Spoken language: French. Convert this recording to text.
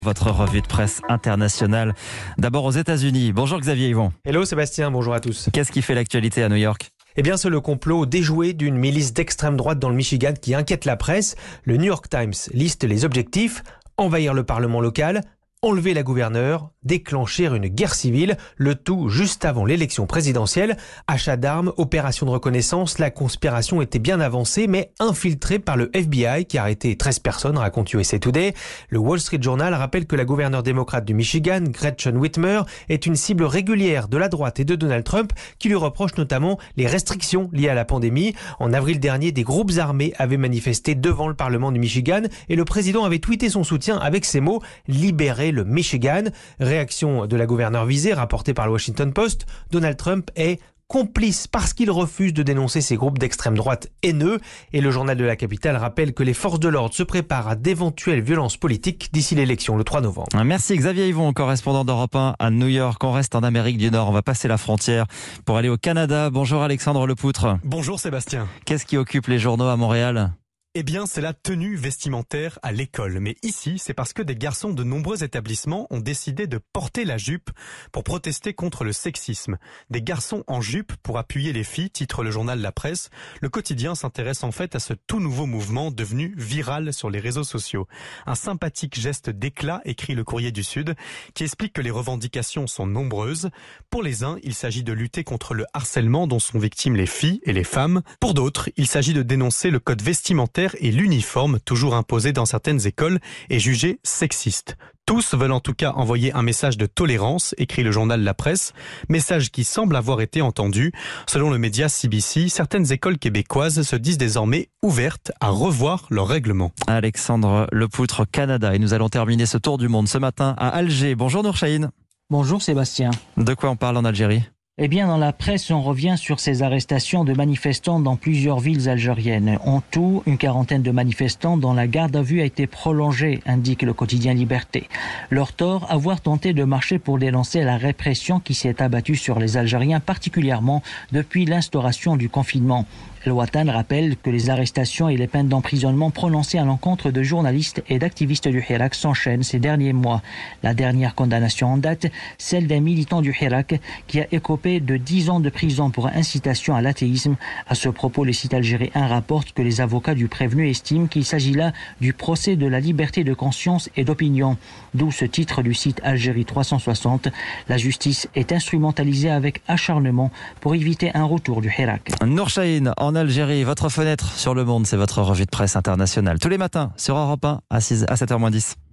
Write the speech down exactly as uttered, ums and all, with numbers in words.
Votre revue de presse internationale. D'abord aux États-Unis. Bonjour Xavier Yvon. Hello Sébastien, bonjour à tous. Qu'est-ce qui fait l'actualité à New York ? Eh bien, c'est le complot déjoué d'une milice d'extrême droite dans le Michigan qui inquiète la presse. Le New York Times liste les objectifs: envahir le Parlement local, enlever la gouverneure, déclencher une guerre civile, le tout juste avant l'élection présidentielle. Achat d'armes, opération de reconnaissance, la conspiration était bien avancée, mais infiltrée par le F B I qui a arrêté treize personnes, raconte U S A Today. Le Wall Street Journal rappelle que la gouverneure démocrate du Michigan, Gretchen Whitmer, est une cible régulière de la droite et de Donald Trump, qui lui reproche notamment les restrictions liées à la pandémie. En avril dernier, des groupes armés avaient manifesté devant le Parlement du Michigan et le président avait tweeté son soutien avec ces mots: « Libérer le Michigan ». Réaction de la gouverneure visée, rapportée par le Washington Post: Donald Trump est complice parce qu'il refuse de dénoncer ces groupes d'extrême droite haineux. Et le journal de la capitale rappelle que les forces de l'ordre se préparent à d'éventuelles violences politiques d'ici l'élection le trois novembre. Merci Xavier Yvon, correspondant d'Europe un à New York. On reste en Amérique du Nord, on va passer la frontière pour aller au Canada. Bonjour Alexandre Lepoutre. Bonjour Sébastien. Qu'est-ce qui occupe les journaux à Montréal ? Eh bien, c'est la tenue vestimentaire à l'école. Mais ici, c'est parce que des garçons de nombreux établissements ont décidé de porter la jupe pour protester contre le sexisme. Des garçons en jupe pour appuyer les filles, titre le journal La Presse. Le quotidien s'intéresse en fait à ce tout nouveau mouvement devenu viral sur les réseaux sociaux. Un sympathique geste d'éclat, écrit le Courrier du Sud, qui explique que les revendications sont nombreuses. Pour les uns, il s'agit de lutter contre le harcèlement dont sont victimes les filles et les femmes. Pour d'autres, il s'agit de dénoncer le code vestimentaire et l'uniforme, toujours imposé dans certaines écoles, est jugé sexiste. Tous veulent en tout cas envoyer un message de tolérance, écrit le journal La Presse, message qui semble avoir été entendu. Selon le média C B C, certaines écoles québécoises se disent désormais ouvertes à revoir leurs règlements. Alexandre Lepoutre, Canada. Et nous allons terminer ce tour du monde ce matin à Alger. Bonjour Nourchahine. Bonjour Sébastien. De quoi on parle en Algérie ? Eh bien, dans la presse, on revient sur ces arrestations de manifestants dans plusieurs villes algériennes. En tout, une quarantaine de manifestants dont la garde à vue a été prolongée, indique le quotidien Liberté. Leur tort, avoir tenté de marcher pour dénoncer la répression qui s'est abattue sur les Algériens, particulièrement depuis l'instauration du confinement. El Watan rappelle que les arrestations et les peines d'emprisonnement prononcées à l'encontre de journalistes et d'activistes du Hirak s'enchaînent ces derniers mois. La dernière condamnation en date, celle d'un militant du Hirak qui a écopé de dix ans de prison pour incitation à l'athéisme. À ce propos, le site algérien rapporte que les avocats du prévenu estiment qu'il s'agit là du procès de la liberté de conscience et d'opinion. D'où ce titre du site Algérie trois cent soixante. La justice est instrumentalisée avec acharnement pour éviter un retour du Hirak. Nourchahine, en Algérie, votre fenêtre sur le monde, c'est votre revue de presse internationale. Tous les matins sur Europe un à sept heures moins dix.